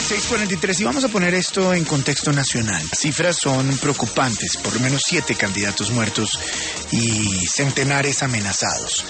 6:43 y vamos a poner esto en contexto nacional. Las cifras son preocupantes, por lo menos 7 candidatos muertos y centenares amenazados.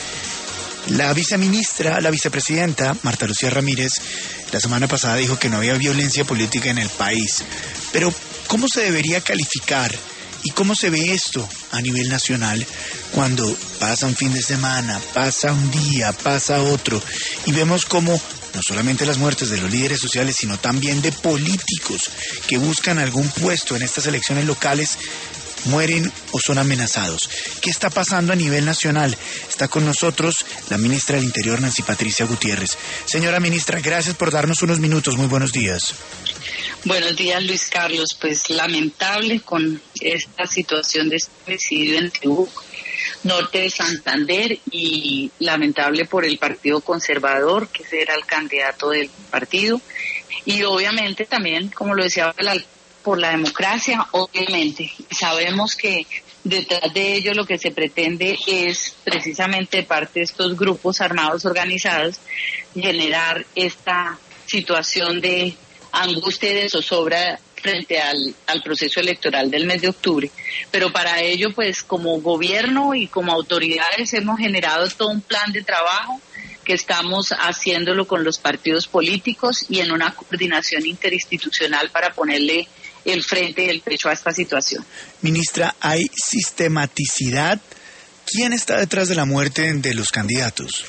La vicepresidenta Marta Lucía Ramírez, la semana pasada dijo que no había violencia política en el país. Pero, ¿cómo se debería calificar y cómo se ve esto a nivel nacional cuando pasa un fin de semana, pasa un día, pasa otro y vemos cómo no solamente las muertes de los líderes sociales, sino también de políticos que buscan algún puesto en estas elecciones locales, mueren o son amenazados? ¿Qué está pasando a nivel nacional? Está con nosotros la ministra del Interior, Nancy Patricia Gutiérrez. Señora ministra, gracias por darnos unos minutos. Muy buenos días. Buenos días, Luis Carlos. Pues lamentable con esta situación de este homicidio en Tebú, norte de Santander, y lamentable por el Partido Conservador, que era el candidato del partido, y obviamente también, como lo decía, por la democracia, obviamente. Sabemos que detrás de ello lo que se pretende es precisamente de parte de estos grupos armados organizados generar esta situación de angustia y de zozobra frente al proceso electoral del mes de octubre. Pero para ello, pues como gobierno y como autoridades hemos generado todo un plan de trabajo que estamos haciéndolo con los partidos políticos y en una coordinación interinstitucional para ponerle el frente y el pecho a esta situación. Ministra, ¿hay sistematicidad? ¿Quién está detrás de la muerte de los candidatos?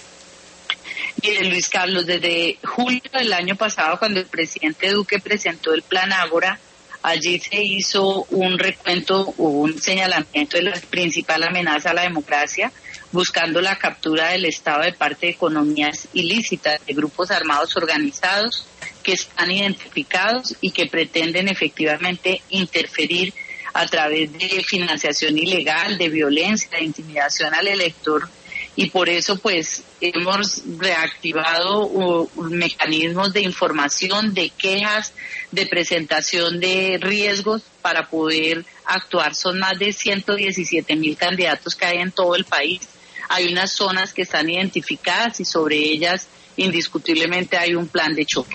Mire, Luis Carlos, desde julio del año pasado, cuando el presidente Duque presentó el Plan Ágora, allí se hizo un recuento o un señalamiento de la principal amenaza a la democracia, buscando la captura del Estado de parte de economías ilícitas de grupos armados organizados que están identificados y que pretenden efectivamente interferir a través de financiación ilegal, de violencia, de intimidación al elector. Y por eso pues hemos reactivado mecanismos de información, de quejas, de presentación de riesgos para poder actuar. Son más de 117,000 candidatos que hay en todo el país. Hay unas zonas que están identificadas y sobre ellas indiscutiblemente hay un plan de choque.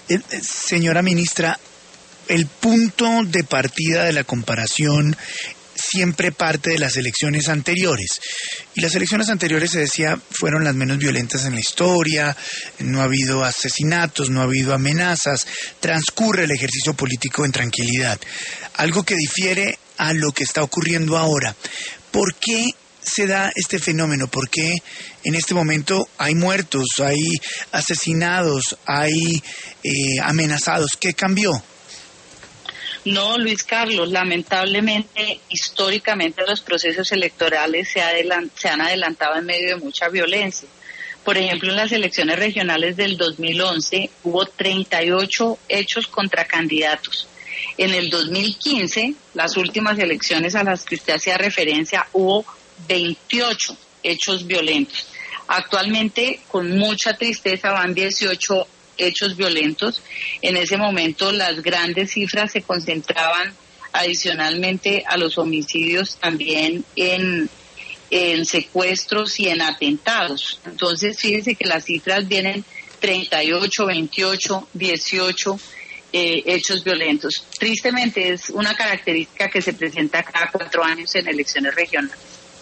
Señora ministra, el punto de partida de la comparación siempre parte de las elecciones anteriores. Y las elecciones anteriores, se decía, fueron las menos violentas en la historia, no ha habido asesinatos, no ha habido amenazas, transcurre el ejercicio político en tranquilidad. Algo que difiere a lo que está ocurriendo ahora. ¿Por qué se da este fenómeno? ¿Por qué en este momento hay muertos, hay asesinados, hay amenazados? ¿Qué cambió? No, Luis Carlos, lamentablemente, históricamente los procesos electorales se han adelantado en medio de mucha violencia. Por ejemplo, en las elecciones regionales del 2011 hubo 38 hechos contra candidatos. En el 2015, las últimas elecciones a las que usted hacía referencia, hubo 28 hechos violentos. Actualmente, con mucha tristeza, van 18 hechos violentos. En ese momento las grandes cifras se concentraban adicionalmente a los homicidios también en secuestros y en atentados. Entonces fíjense que las cifras vienen 38, 28, 18 hechos violentos. Tristemente es una característica que se presenta cada 4 años en elecciones regionales.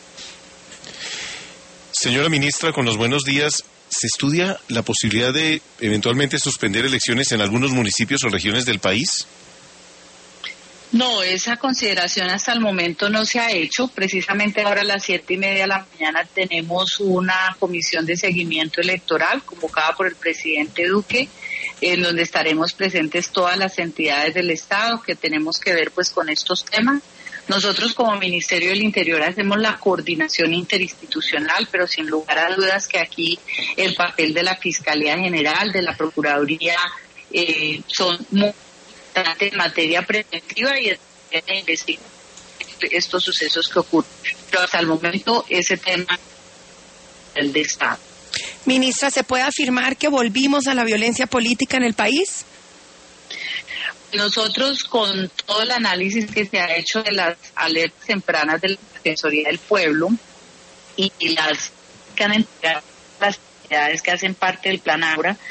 Señora ministra, con los buenos días. ¿Se estudia la posibilidad de eventualmente suspender elecciones en algunos municipios o regiones del país? No, esa consideración hasta el momento no se ha hecho. Precisamente ahora a las 7:30 de la mañana tenemos una comisión de seguimiento electoral convocada por el presidente Duque, en donde estaremos presentes todas las entidades del Estado que tenemos que ver pues con estos temas. Nosotros como Ministerio del Interior hacemos la coordinación interinstitucional, pero sin lugar a dudas que aquí el papel de la Fiscalía General, de la Procuraduría, son muy importantes en materia preventiva y de investigar estos sucesos que ocurren. Pero hasta el momento ese tema es el de Estado. Ministra, ¿se puede afirmar que volvimos a la violencia política en el país? Nosotros, con todo el análisis que se ha hecho de las alertas tempranas de la Defensoría del Pueblo y las que han entregado las entidades que hacen parte del Plan Ágora,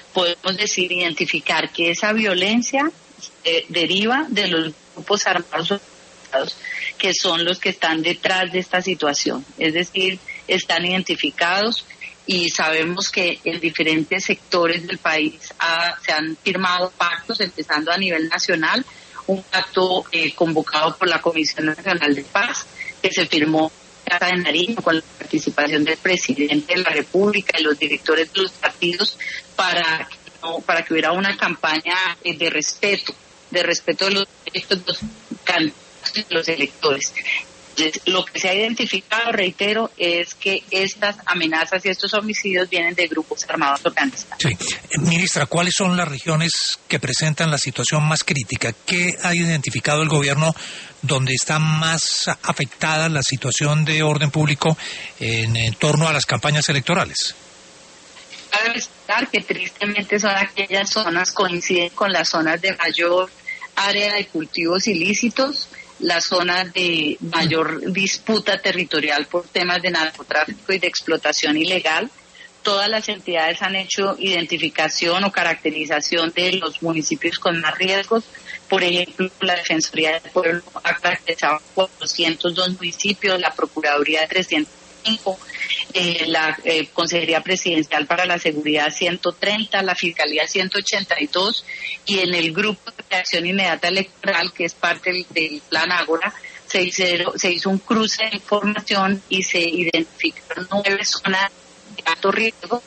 podemos decir, identificar que esa violencia deriva de los grupos armados organizados, que son los que están detrás de esta situación. Es decir, están identificados y sabemos que en diferentes sectores del país se han firmado pactos, empezando a nivel nacional, un pacto convocado por la Comisión Nacional de Paz, que se firmó en Casa de Nariño con la participación del presidente de la República y los directores de los partidos para que hubiera una campaña de respeto de los derechos de los candidatos y los electores. Entonces, lo que se ha identificado, reitero, es que estas amenazas y estos homicidios vienen de grupos armados organizados. Sí. Ministra, ¿cuáles son las regiones que presentan la situación más crítica? ¿Qué ha identificado el gobierno donde está más afectada la situación de orden público en torno a las campañas electorales? Cabe destacar que tristemente son aquellas zonas, coinciden con las zonas de mayor área de cultivos ilícitos, las zonas de mayor disputa territorial por temas de narcotráfico y de explotación ilegal. Todas las entidades han hecho identificación o caracterización de los municipios con más riesgos. Por ejemplo, la Defensoría del Pueblo ha caracterizado 402 municipios, la Procuraduría de 305, la Consejería Presidencial para la Seguridad 130, la Fiscalía 182, y en el Grupo de Acción Inmediata Electoral, que es parte del Plan Ágora, se hizo un cruce de información y se identificaron 9 zonas de alto riesgo,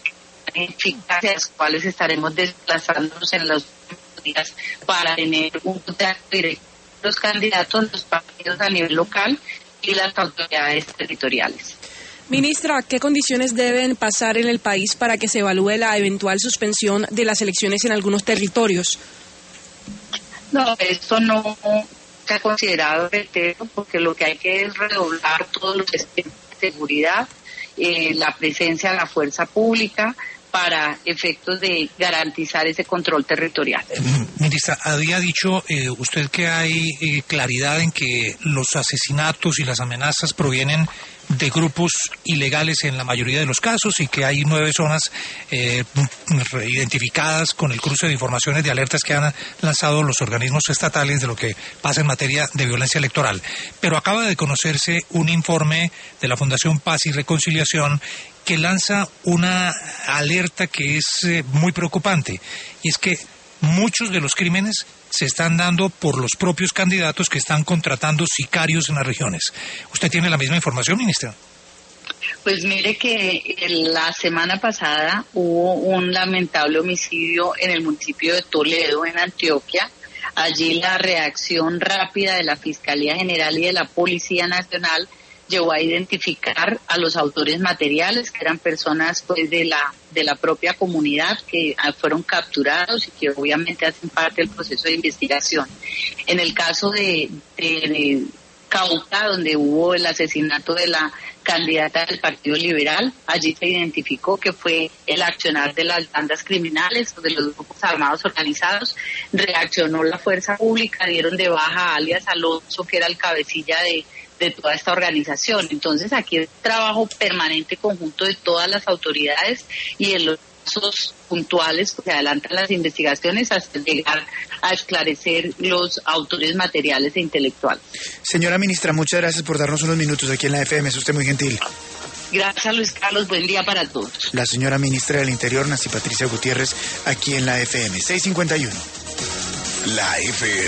hacia las cuales estaremos desplazándonos en los días para tener un contacto directo con los candidatos, los partidos a nivel local y las autoridades territoriales. Ministra, ¿qué condiciones deben pasar en el país para que se evalúe la eventual suspensión de las elecciones en algunos territorios? No, esto no se ha considerado reitero, porque lo que hay que es redoblar todos los sistemas de seguridad, la presencia de la fuerza pública para efectos de garantizar ese control territorial. Ministra, había dicho usted que hay claridad en que los asesinatos y las amenazas provienen de grupos ilegales en la mayoría de los casos y que hay 9 zonas identificadas con el cruce de informaciones de alertas que han lanzado los organismos estatales de lo que pasa en materia de violencia electoral. Pero acaba de conocerse un informe de la Fundación Paz y Reconciliación que lanza una alerta que es muy preocupante, y es que muchos de los crímenes se están dando por los propios candidatos que están contratando sicarios en las regiones. ¿Usted tiene la misma información, ministra? Pues mire que la semana pasada hubo un lamentable homicidio en el municipio de Toledo, en Antioquia. Allí la reacción rápida de la Fiscalía General y de la Policía Nacional llevó a identificar a los autores materiales, que eran personas pues de la propia comunidad que fueron capturados y que obviamente hacen parte del proceso de investigación. En el caso de Cauca, donde hubo el asesinato de la candidata del Partido Liberal, allí se identificó que fue el accionar de las bandas criminales o de los grupos armados organizados. Reaccionó la fuerza pública, dieron de baja a alias Alonso, que era el cabecilla de toda esta organización. Entonces aquí es trabajo permanente conjunto de todas las autoridades y en los casos puntuales pues, se adelantan las investigaciones hasta llegar a esclarecer los autores materiales e intelectuales. Señora ministra, muchas gracias por darnos unos minutos aquí en la FM, es usted muy gentil. Gracias, Luis Carlos, buen día para todos. La señora ministra del Interior, Nancy Patricia Gutiérrez, aquí en la FM 651. La FM.